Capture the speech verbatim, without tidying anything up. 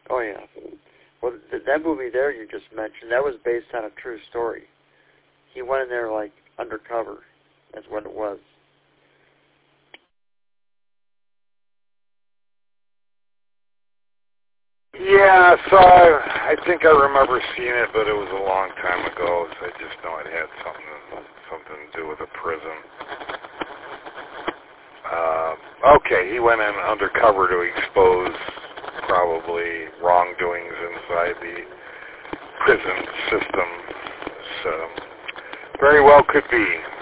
Oh, yeah. Well, th- that movie there you just mentioned, that was based on a true story. He went in there, like, undercover. That's what it was. Yeah, so I, I think I remember seeing it, but it was a long time ago, so I just know it had something, something to do with a prison. Uh, okay, he went in undercover to expose probably wrongdoings inside the prison system. So very well could be.